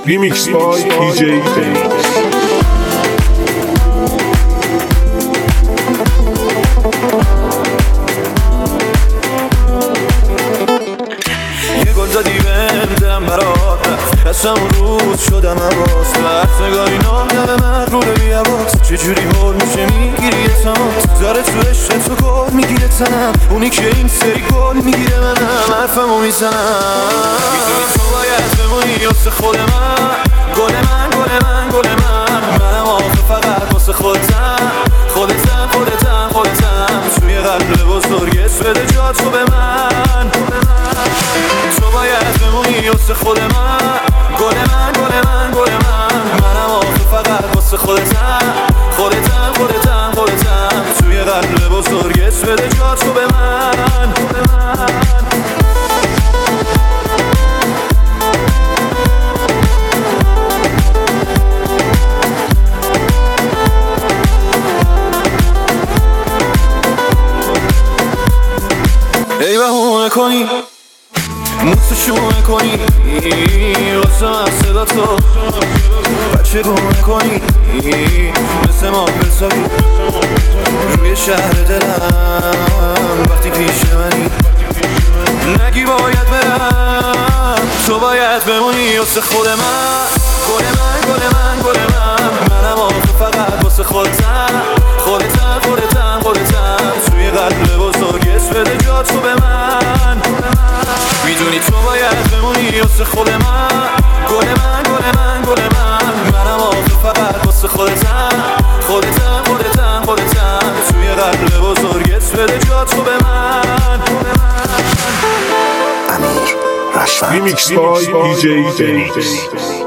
Remix by DJ Phoenix. یه گل زدی بهم دلم برات رفت از همون روز شدم حواس برد نگاهی نامدم مغروره بی حواس چجوری حال میشه میگیری یه تماس داره تو عشق تو گل میگیره تنم اونی که این سری گل میگیره منم حرفمو میزنم میدونی تو باید بمونی واسه خود من گل من گل من گل من منم آخه فقط واسه خودتم خودتم خودتم خودتم توی قلب بزرگت بده جا تو به من تو باید بمونی واسه خود من گل من گل من گل من منم آخه فقط واسه خودتم خودتم خودتم خودتم توی قلب بزرگت بده جا تو به من ای بهونه کنی موسشونه کنی واسه من صدا تو بچه گونه کنی مثل ما بسایی روی شهر دلم وقتی پیش منی نگی باید برم تو باید بمونی واسه خود من گل من گل من گل من منم آخه فقط واسه خودتم خودتم خودتم خودتم توی قلب بزرگت بده جا تو به من میدونی تو باید بمونی واسه خود من گل من گل من گل من منم آخه فقط واسه خودتم خودتم خودتم خودتم توی قلب بزرگت بده جا تو به من Remix by DJ Phoenix.